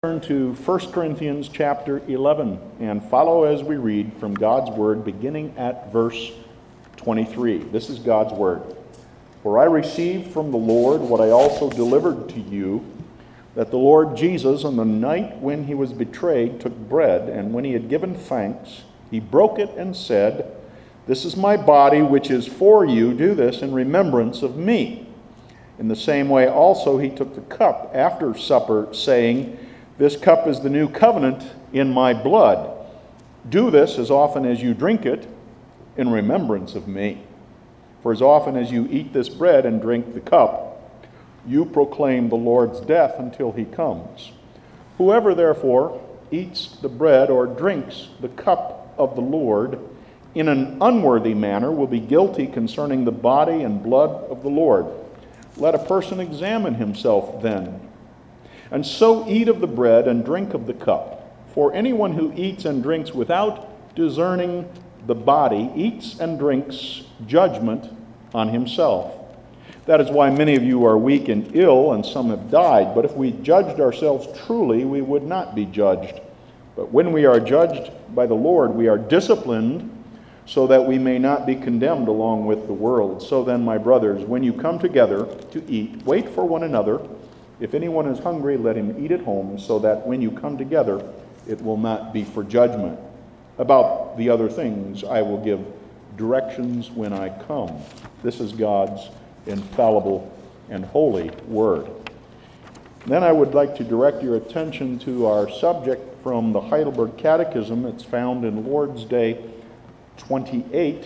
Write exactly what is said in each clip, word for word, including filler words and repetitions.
Turn to First Corinthians chapter eleven and follow as we read from God's Word beginning at verse twenty-three. This is God's Word. For I received from the Lord what I also delivered to you, that the Lord Jesus, on the night when he was betrayed, took bread, and when he had given thanks, he broke it and said, "This is my body, which is for you. Do this in remembrance of me." In the same way also he took the cup after supper, saying, "This cup is the new covenant in my blood. Do this as often as you drink it in remembrance of me. For as often as you eat this bread and drink the cup, you proclaim the Lord's death until he comes. Whoever therefore eats the bread or drinks the cup of the Lord in an unworthy manner will be guilty concerning the body and blood of the Lord. Let a person examine himself then, and so eat of the bread and drink of the cup. For anyone who eats and drinks without discerning the body eats and drinks judgment on himself. That is why many of you are weak and ill, and some have died. But if we judged ourselves truly, we would not be judged. But when we are judged by the Lord, we are disciplined, so that we may not be condemned along with the world. So then, my brothers, when you come together to eat, wait for one another. If anyone is hungry, let him eat at home, so that when you come together, it will not be for judgment. About the other things, I will give directions when I come." This is God's infallible and holy word. Then I would like to direct your attention to our subject from the Heidelberg Catechism. It's found in Lord's Day twenty-eight.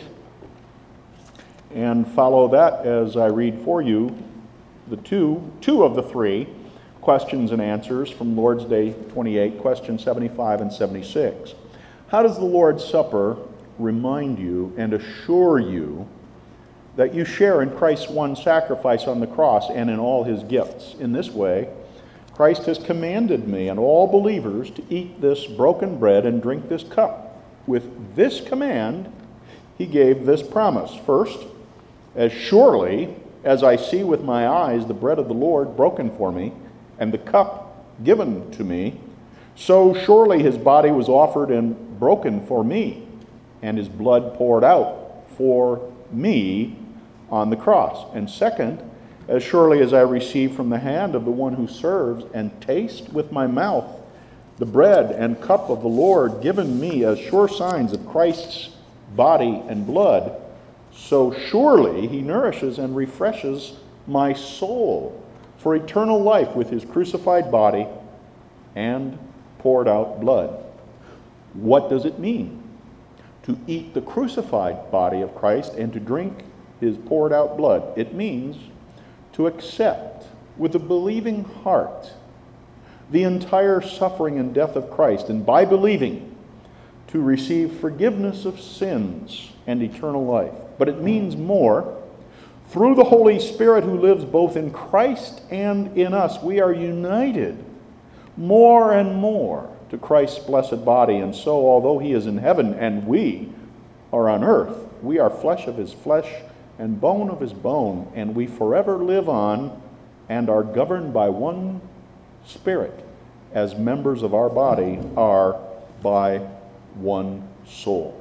And follow that as I read for you the two, two of the three questions and answers from Lord's Day twenty-eight, questions seventy-five and seventy-six. How does the Lord's Supper remind you and assure you that you share in Christ's one sacrifice on the cross and in all his gifts? In this way, Christ has commanded me and all believers to eat this broken bread and drink this cup. With this command, he gave this promise. First, as surely as I see with my eyes the bread of the Lord broken for me, and the cup given to me, so surely his body was offered and broken for me, and his blood poured out for me on the cross. And second, as surely as I receive from the hand of the one who serves, and taste with my mouth the bread and cup of the Lord given me as sure signs of Christ's body and blood, so surely he nourishes and refreshes my soul for eternal life with his crucified body and poured out blood. What does it mean to eat the crucified body of Christ and to drink his poured out blood? It means to accept with a believing heart the entire suffering and death of Christ, and by believing, to receive forgiveness of sins and eternal life. But it means more. Through the Holy Spirit who lives both in Christ and in us, we are united more and more to Christ's blessed body. And so, although he is in heaven and we are on earth, we are flesh of his flesh and bone of his bone, and we forever live on and are governed by one Spirit, as members of our body are by one soul.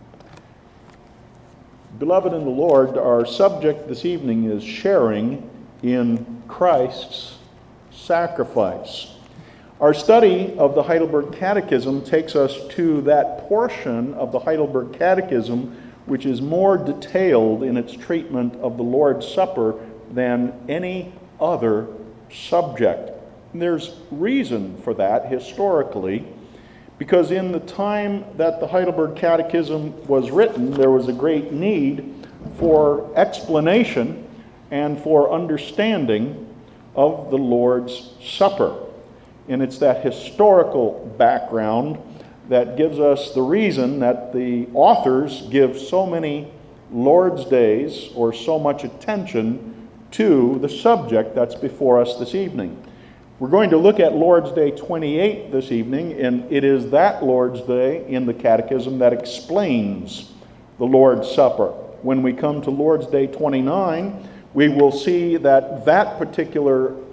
Beloved in the Lord, our subject this evening is sharing in Christ's sacrifice. Our study of the Heidelberg Catechism takes us to that portion of the Heidelberg Catechism which is more detailed in its treatment of the Lord's Supper than any other subject. And there's reason for that historically, because in the time that the Heidelberg Catechism was written, there was a great need for explanation and for understanding of the Lord's Supper. And it's that historical background that gives us the reason that the authors give so many Lord's Days or so much attention to the subject that's before us this evening. We're going to look at Lord's Day twenty-eight this evening, and it is that Lord's Day in the Catechism that explains the Lord's Supper. When we come to Lord's Day twenty-nine, we will see that that particular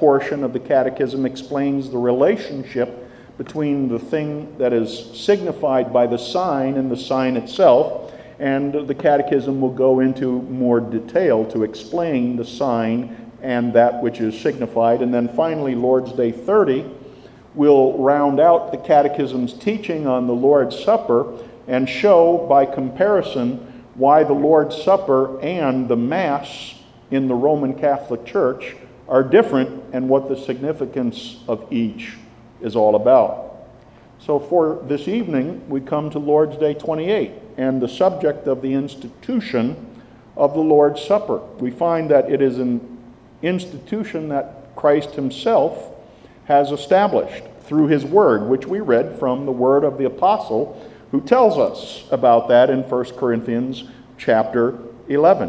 portion of the Catechism explains the relationship between the thing that is signified by the sign and the sign itself, and the Catechism will go into more detail to explain the sign and that which is signified. And then finally, Lord's Day thirty will round out the Catechism's teaching on the Lord's Supper and show by comparison why the Lord's Supper and the Mass in the Roman Catholic Church are different and what the significance of each is all about. So for this evening, we come to Lord's Day twenty-eight and the subject of the institution of the Lord's Supper. We find that it is an institution that Christ himself has established through his word, which we read from the word of the apostle, who tells us about that in First Corinthians chapter eleven.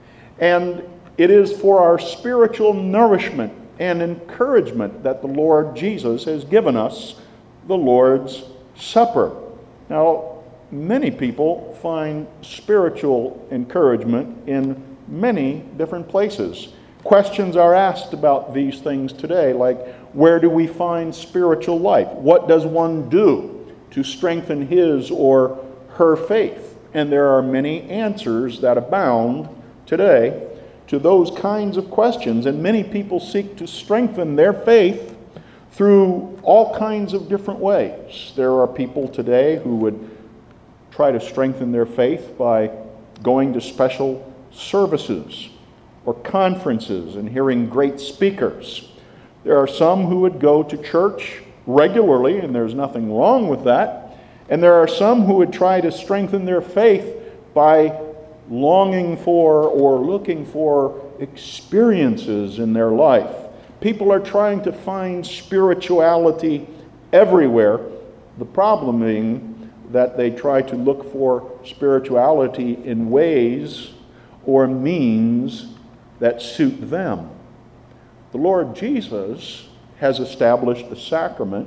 And it is for our spiritual nourishment and encouragement that the Lord Jesus has given us the Lord's Supper. Now, many people find spiritual encouragement in many different places. Questions are asked about these things today, like, where do we find spiritual life? What does one do to strengthen his or her faith? And there are many answers that abound today to those kinds of questions, and many people seek to strengthen their faith through all kinds of different ways. There are people today who would try to strengthen their faith by going to special services or conferences and hearing great speakers. There are some who would go to church regularly, and there's nothing wrong with that. And there are some who would try to strengthen their faith by longing for or looking for experiences in their life. People are trying to find spirituality everywhere. The problem being that they try to look for spirituality in ways or means that suit them. The Lord Jesus has established a sacrament,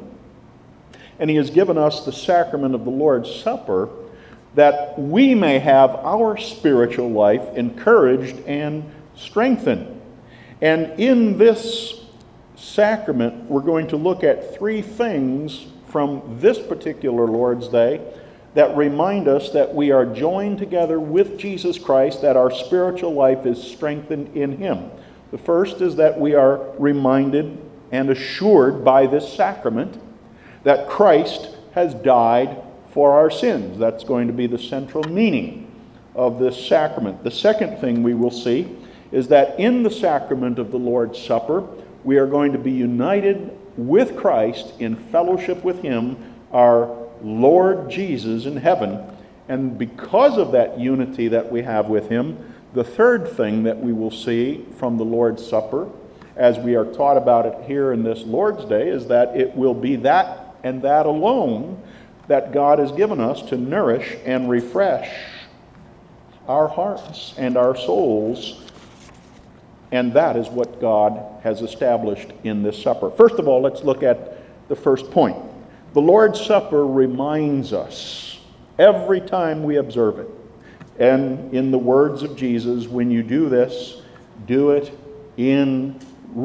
and he has given us the sacrament of the Lord's Supper that we may have our spiritual life encouraged and strengthened. And in this sacrament, we're going to look at three things from this particular Lord's Day that remind us that we are joined together with Jesus Christ, that our spiritual life is strengthened in him. The first is that we are reminded and assured by this sacrament that Christ has died for our sins. That's going to be the central meaning of this sacrament. The second thing we will see is that in the sacrament of the Lord's Supper, we are going to be united with Christ in fellowship with him, our Lord Jesus in heaven. And because of that unity that we have with him, the third thing that we will see from the Lord's Supper, as we are taught about it here in this Lord's Day, is that it will be that and that alone that God has given us to nourish and refresh our hearts and our souls. And that is what God has established in this supper. First of all, let's look at the first point. The Lord's Supper reminds us every time we observe it. And in the words of Jesus, when you do this, do it in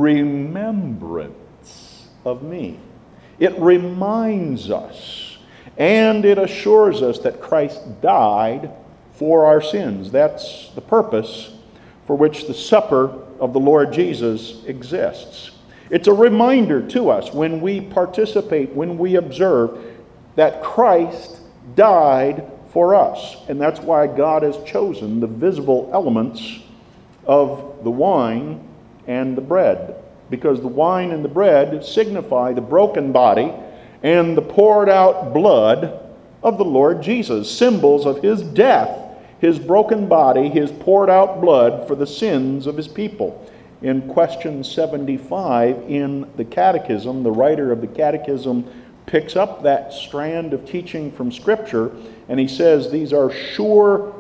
remembrance of me. It reminds us, and it assures us that Christ died for our sins. That's the purpose for which the supper of the Lord Jesus exists. It's a reminder to us when we participate, when we observe, that Christ died for us. And that's why God has chosen the visible elements of the wine and the bread. Because the wine and the bread signify the broken body and the poured out blood of the Lord Jesus, symbols of his death, his broken body, his poured out blood for the sins of his people. In question seventy-five in the Catechism, the writer of the Catechism picks up that strand of teaching from Scripture, and he says these are sure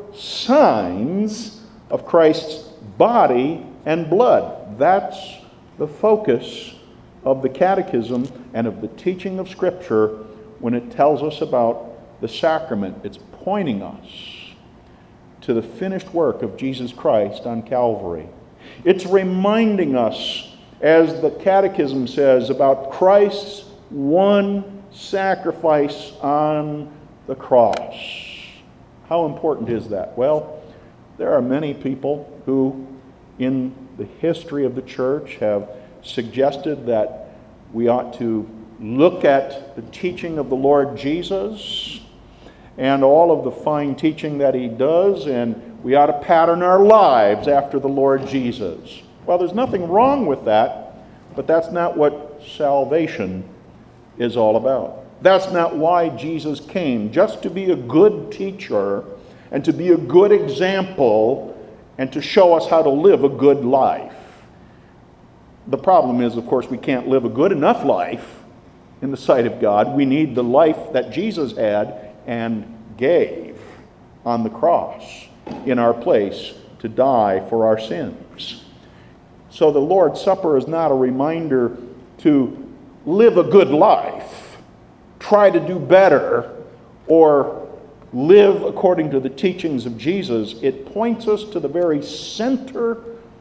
signs of Christ's body and blood. That's the focus of the Catechism and of the teaching of Scripture when it tells us about the sacrament. It's pointing us to the finished work of Jesus Christ on Calvary. It's reminding us as the Catechism says about Christ's one sacrifice on the cross. How important is that? Well, there are many people who, in the history of the church, have suggested that we ought to look at the teaching of the Lord Jesus and all of the fine teaching that he does, and we ought to pattern our lives after the Lord Jesus. Well, there's nothing wrong with that, but that's not what salvation is all about. That's not why Jesus came, just to be a good teacher and to be a good example and to show us how to live a good life. The problem is, of course, we can't live a good enough life in the sight of God. We need the life that Jesus had and gave on the cross in our place to die for our sins. So the Lord's Supper is not a reminder to live a good life, try to do better, or live according to the teachings of Jesus. It points us to the very center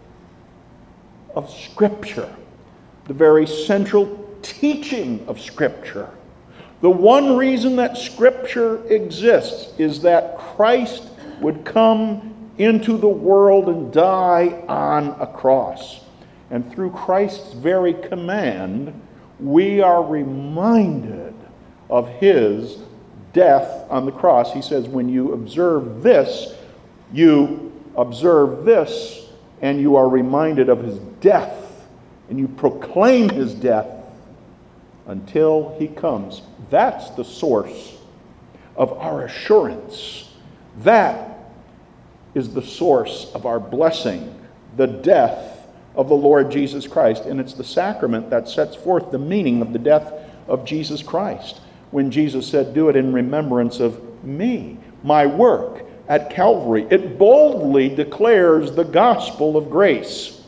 of Scripture, the very central teaching of Scripture. The one reason that Scripture exists is that Christ would come into the world and die on a cross. And through Christ's very command, we are reminded of his death on the cross. He says, when you observe this, you observe this, and you are reminded of his death, and you proclaim his death until he comes. That's the source of our assurance. That is the source of our blessing, the death of the Lord Jesus Christ. And it's the sacrament that sets forth the meaning of the death of Jesus Christ. When Jesus said, do it in remembrance of me, my work at Calvary. It boldly declares the gospel of grace.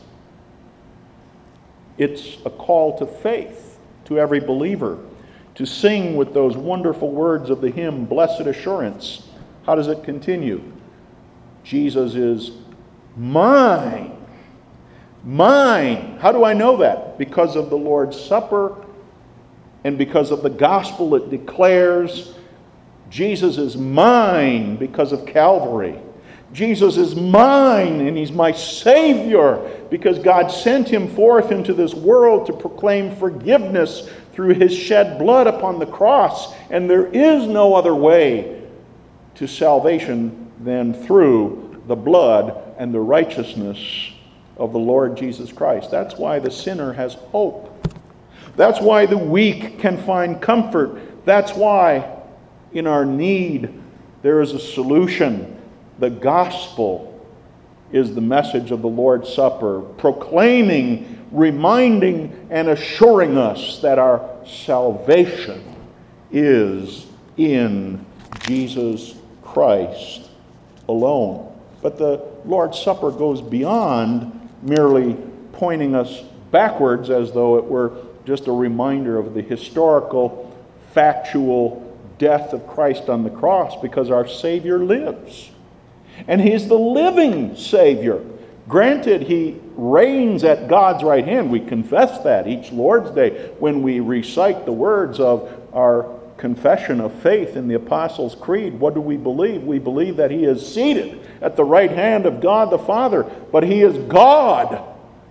It's a call to faith to every believer to sing with those wonderful words of the hymn, Blessed Assurance. How does it continue? Jesus is mine. Mine. How do I know that? Because of the Lord's Supper and because of the gospel it declares. Jesus is mine because of Calvary. Jesus is mine and he's my Savior because God sent him forth into this world to proclaim forgiveness through his shed blood upon the cross. And there is no other way to salvation than through the blood and the righteousness of the Lord Jesus Christ. That's why the sinner has hope. That's why the weak can find comfort. That's why in our need there is a solution. The gospel is the message of the Lord's Supper, proclaiming, reminding, and assuring us that our salvation is in Jesus Christ alone. But the Lord's Supper goes beyond merely pointing us backwards as though it were just a reminder of the historical, factual death of Christ on the cross, because our Savior lives. And he's the living Savior. Granted, he reigns at God's right hand. We confess that each Lord's Day when we recite the words of our confession of faith in the Apostles' Creed. What do we believe? We believe that he is seated at the right hand of God the Father, but he is God.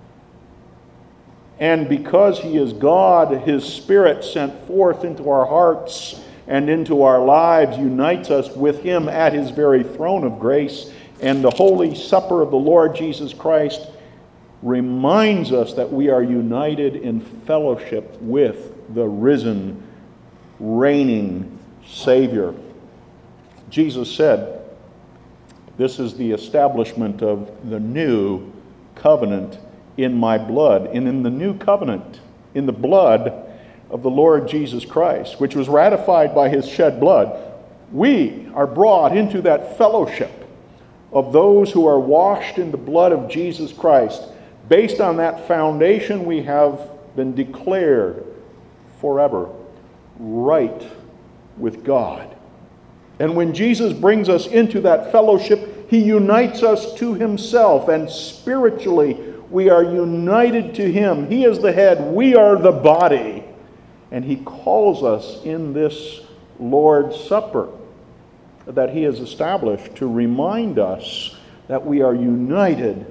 And because he is God, his Spirit sent forth into our hearts and into our lives unites us with him at his very throne of grace. And the Holy Supper of the Lord Jesus Christ reminds us that we are united in fellowship with the risen, reigning Savior. Jesus said, this is the establishment of the new covenant in my blood. And in the new covenant, in the blood of the Lord Jesus Christ, which was ratified by his shed blood, we are brought into that fellowship of those who are washed in the blood of Jesus Christ. Based on that foundation, we have been declared forever right with God. And when Jesus brings us into that fellowship, he unites us to himself, and spiritually We are united to him. He is the head. We are the body. And he calls us in this Lord's Supper that he has established to remind us that we are united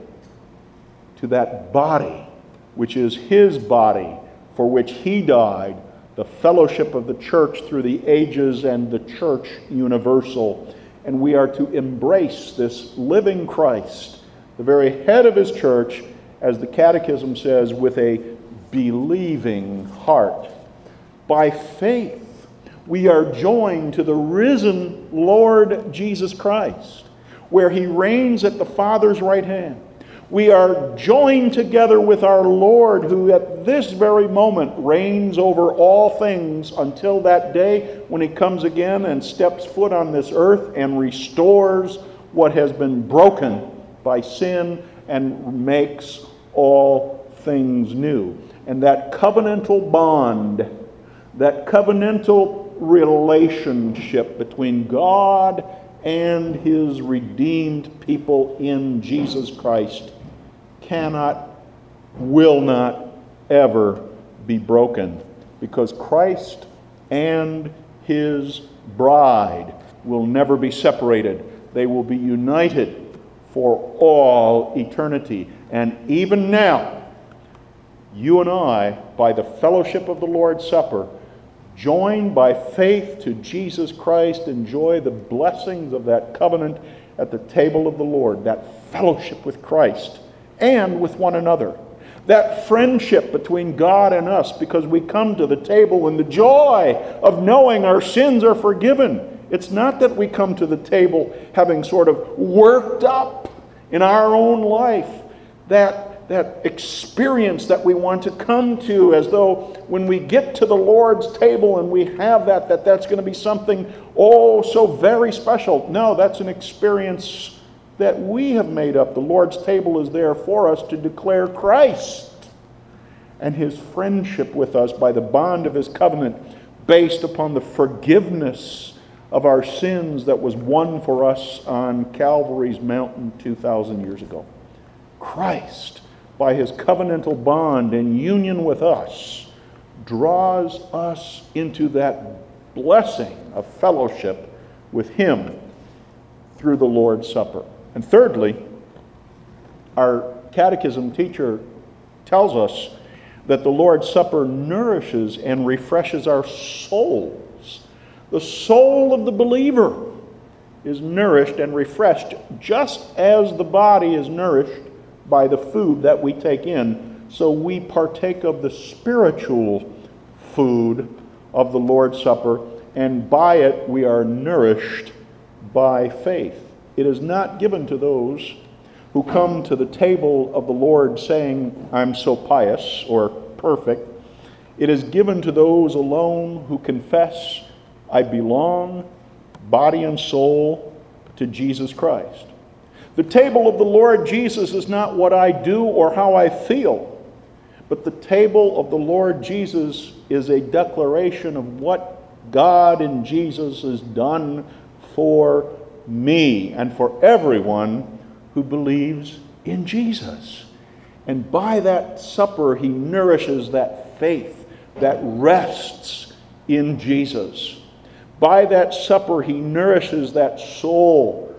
to that body, which is his body, for which he died, the fellowship of the church through the ages and the church universal. And we are to embrace this living Christ, the very head of his church, as the Catechism says, with a believing heart. By faith, we are joined to the risen Lord Jesus Christ, where he reigns at the Father's right hand. We are joined together with our Lord, who at this very moment reigns over all things until that day when he comes again and steps foot on this earth and restores what has been broken by sin and makes all things new. And that covenantal bond, that covenantal relationship between God and his redeemed people in Jesus Christ cannot, will not ever be broken, because Christ and his bride will never be separated. They will be united for all eternity. And even now, you and I, by the fellowship of the Lord's Supper, joined by faith to Jesus Christ, enjoy the blessings of that covenant at the table of the Lord, that fellowship with Christ and with one another, that friendship between God and us, because we come to the table in the joy of knowing our sins are forgiven. It's not that we come to the table having sort of worked up in our own life that, that experience that we want to come to, as though when we get to the Lord's table and we have that, that that's going to be something, oh, so very special. No, that's an experience that we have made up. The Lord's table is there for us to declare Christ and his friendship with us by the bond of his covenant, based upon the forgiveness of our sins that was won for us on Calvary's mountain two thousand years ago. Christ, by his covenantal bond and union with us, draws us into that blessing of fellowship with him through the Lord's Supper. And thirdly, our catechism teacher tells us that the Lord's Supper nourishes and refreshes our souls. The soul of the believer is nourished and refreshed just as the body is nourished by the food that we take in. So we partake of the spiritual food of the Lord's Supper, and by it we are nourished by faith. It is not given to those who come to the table of the Lord saying, I'm so pious or perfect. It is given to those alone who confess, I belong, body and soul, to Jesus Christ. The table of the Lord Jesus is not what I do or how I feel, but the table of the Lord Jesus is a declaration of what God in Jesus has done for me and for everyone who believes in Jesus. And by that supper, he nourishes that faith that rests in Jesus. By that supper, he nourishes that soul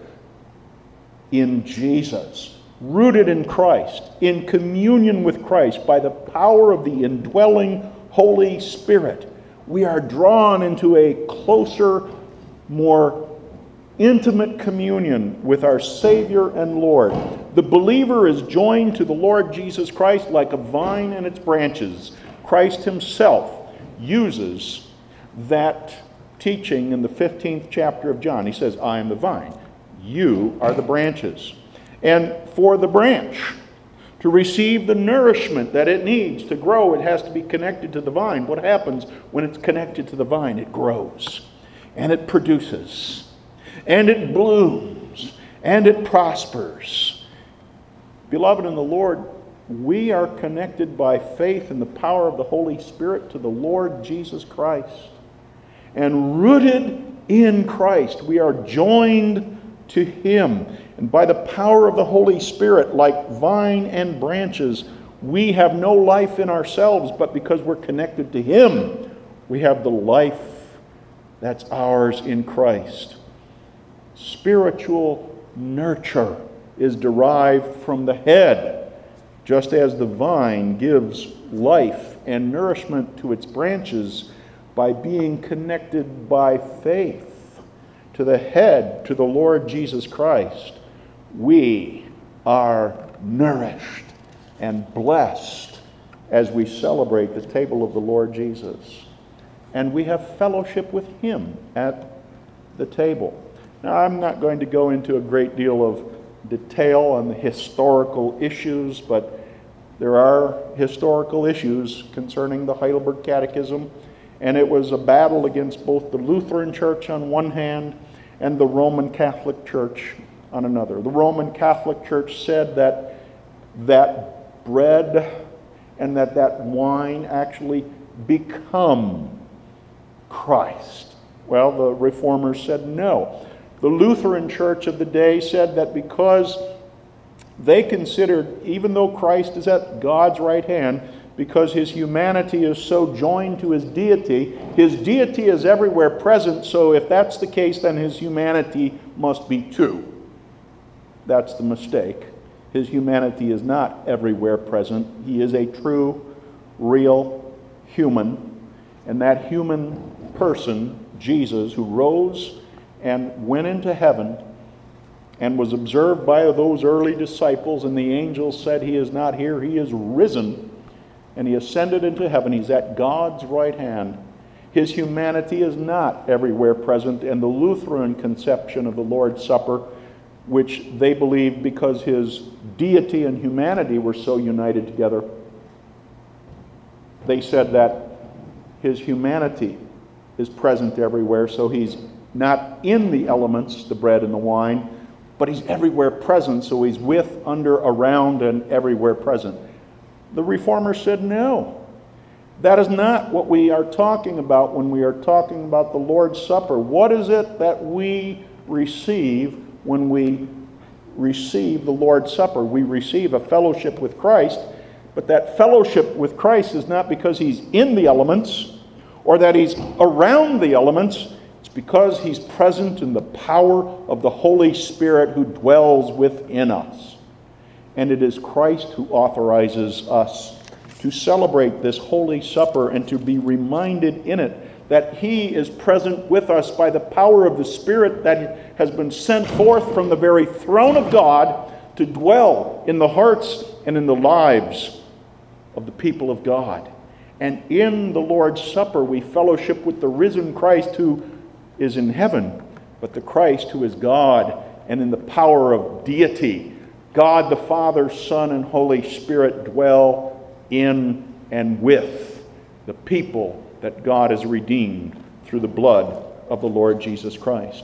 in Jesus, rooted in Christ, in communion with Christ, by the power of the indwelling Holy Spirit. We are drawn into a closer, more intimate communion with our Savior and Lord. The believer is joined to the Lord Jesus Christ like a vine and its branches. Christ himself uses that teaching in the fifteenth chapter of John. He says, I am the vine, you are the branches. And for the branch to receive the nourishment that it needs to grow, it has to be connected to the vine. What happens when it's connected to the vine? It grows, and it produces, and it blooms, and it prospers. Beloved in the Lord, we are connected by faith in the power of the Holy Spirit to the Lord Jesus Christ. And rooted in Christ, we are joined to Him. And by the power of the Holy Spirit, like vine and branches, we have no life in ourselves, but because we're connected to Him, we have the life that's ours in Christ. Spiritual nurture is derived from the head, just as the vine gives life and nourishment to its branches by being connected by faith to the head, to the Lord Jesus Christ. We are nourished and blessed as we celebrate the table of the Lord Jesus. And we have fellowship with Him at the table. Now, I'm not going to go into a great deal of detail on the historical issues, but there are historical issues concerning the Heidelberg Catechism, and it was a battle against both the Lutheran Church on one hand and the Roman Catholic Church on another. The Roman Catholic Church said that that bread and that that wine actually become Christ. Well, the Reformers said no. The Lutheran Church of the day said that because they considered, even though Christ is at God's right hand, because His humanity is so joined to His deity, His deity is everywhere present, so if that's the case, then His humanity must be too. That's the mistake. His humanity is not everywhere present. He is a true, real human, and that human person, Jesus, who rose and went into heaven and was observed by those early disciples, and the angels said, He is not here, He is risen, and He ascended into heaven. He's at God's right hand. His humanity is not everywhere present, and the Lutheran conception of the Lord's Supper, which they believed because His deity and humanity were so united together, they said that His humanity is present everywhere, so He's not in the elements, the bread and the wine, but He's everywhere present, so He's with, under, around, and everywhere present. The Reformers said no. That is not what we are talking about when we are talking about the Lord's Supper. What is it that we receive when we receive the Lord's Supper? We receive a fellowship with Christ, but that fellowship with Christ is not because He's in the elements or that He's around the elements. It's because He's present in the power of the Holy Spirit who dwells within us. And it is Christ who authorizes us to celebrate this Holy Supper and to be reminded in it that He is present with us by the power of the Spirit that has been sent forth from the very throne of God to dwell in the hearts and in the lives of the people of God. And in the Lord's Supper we fellowship with the risen Christ who is in heaven, but the Christ who is God and in the power of deity. God the Father, Son, and Holy Spirit dwell in and with the people that God has redeemed through the blood of the Lord Jesus Christ.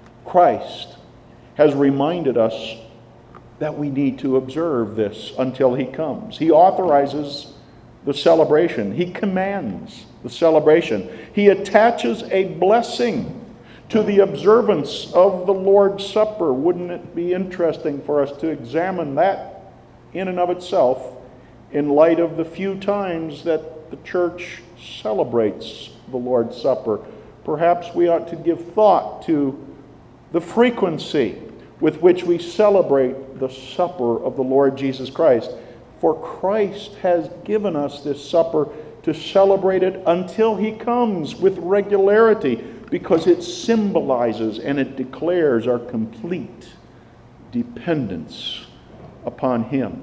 Christ has reminded us that we need to observe this until He comes. He authorizes the celebration. He commands the celebration. He attaches a blessing to the observance of the Lord's Supper. Wouldn't it be interesting for us to examine that in and of itself in light of the few times that the church celebrates the Lord's Supper? Perhaps we ought to give thought to the frequency with which we celebrate the supper of the Lord Jesus Christ. For Christ has given us this supper to celebrate it until He comes with regularity, because it symbolizes and it declares our complete dependence upon Him.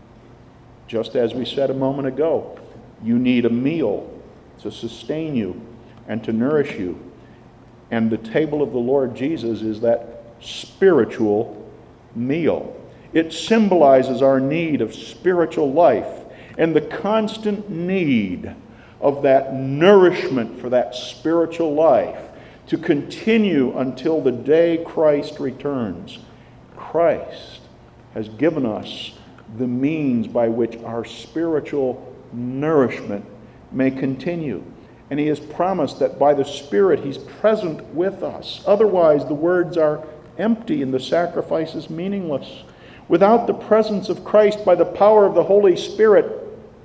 Just as we said a moment ago, you need a meal to sustain you and to nourish you. And the table of the Lord Jesus is that spiritual meal. It symbolizes our need of spiritual life and the constant need of that nourishment for that spiritual life to continue until the day Christ returns. Christ has given us the means by which our spiritual nourishment may continue. And He has promised that by the Spirit He's present with us. Otherwise, the words are empty and the sacrifice is meaningless. Without the presence of Christ by the power of the Holy Spirit,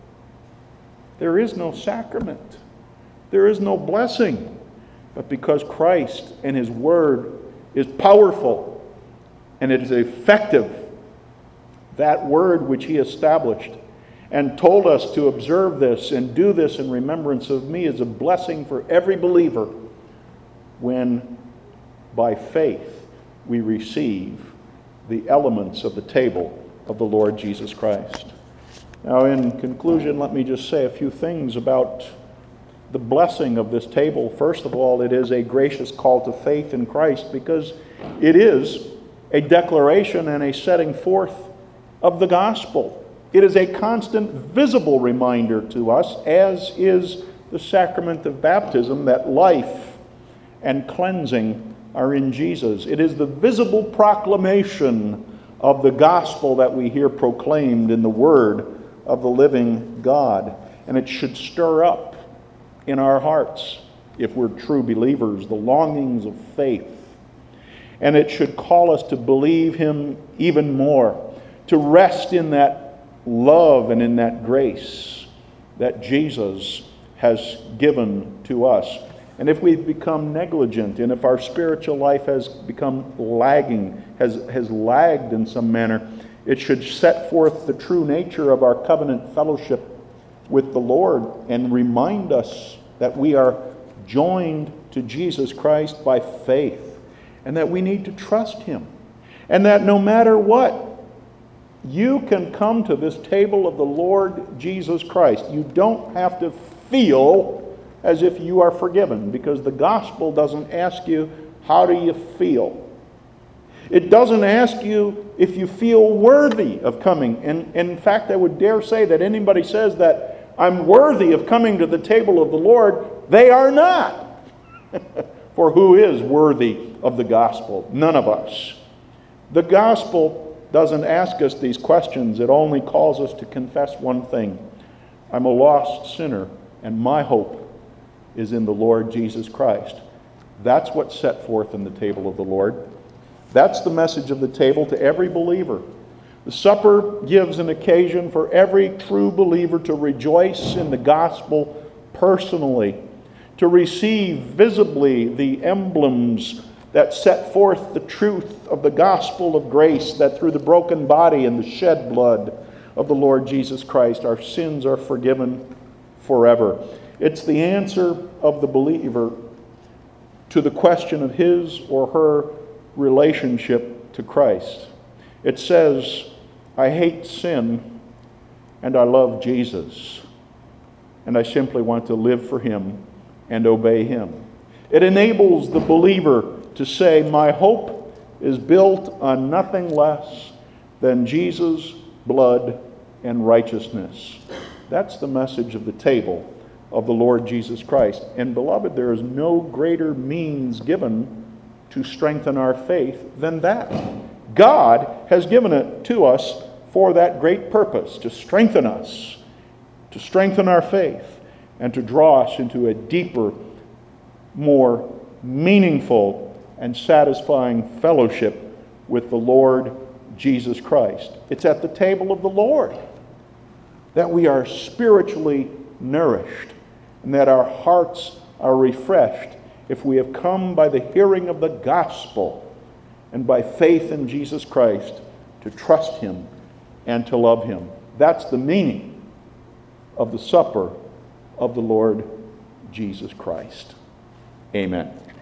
there is no sacrament. There is no blessing. But because Christ and His Word is powerful and it is effective, that Word which He established and told us to observe this and do this in remembrance of me is a blessing for every believer when by faith we receive the elements of the table of the Lord Jesus Christ. Now, in conclusion, let me just say a few things about the blessing of this table. First of all, it is a gracious call to faith in Christ because it is a declaration and a setting forth of the gospel. It is a constant, visible reminder to us, as is the sacrament of baptism, that life and cleansing are in Jesus. It is the visible proclamation of the gospel that we hear proclaimed in the Word of the living God. And it should stir up in our hearts, if we're true believers, the longings of faith. And it should call us to believe Him even more, to rest in that love and in that grace that Jesus has given to us. And if we've become negligent, and if our spiritual life has become lagging, has, has lagged in some manner, it should set forth the true nature of our covenant fellowship with the Lord and remind us that we are joined to Jesus Christ by faith and that we need to trust Him. And that no matter what, you can come to this table of the Lord Jesus Christ. You don't have to feel as if you are forgiven, because the gospel doesn't ask you, how do you feel? It doesn't ask you if you feel worthy of coming. And, and in fact, I would dare say that anybody says that I'm worthy of coming to the table of the Lord, they are not. For who is worthy of the gospel? None of us. The gospel doesn't ask us these questions. It only calls us to confess one thing. I'm a lost sinner, and my hope is in the Lord Jesus Christ. That's what's set forth in the table of the Lord. That's the message of the table to every believer. The supper gives an occasion for every true believer to rejoice in the gospel personally, to receive visibly the emblems that set forth the truth of the gospel of grace, that through the broken body and the shed blood of the Lord Jesus Christ, our sins are forgiven forever. It's the answer of the believer to the question of his or her relationship to Christ. It says, I hate sin and I love Jesus, and I simply want to live for Him and obey Him. It enables the believer to say, my hope is built on nothing less than Jesus' blood and righteousness. That's the message of the table of the Lord Jesus Christ. And beloved, there is no greater means given to strengthen our faith than that. God has given it to us for that great purpose, to strengthen us, to strengthen our faith, and to draw us into a deeper, more meaningful and satisfying fellowship with the Lord Jesus Christ. It's at the table of the Lord that we are spiritually nourished and that our hearts are refreshed if we have come by the hearing of the gospel and by faith in Jesus Christ to trust Him and to love Him. That's the meaning of the supper of the Lord Jesus Christ. Amen.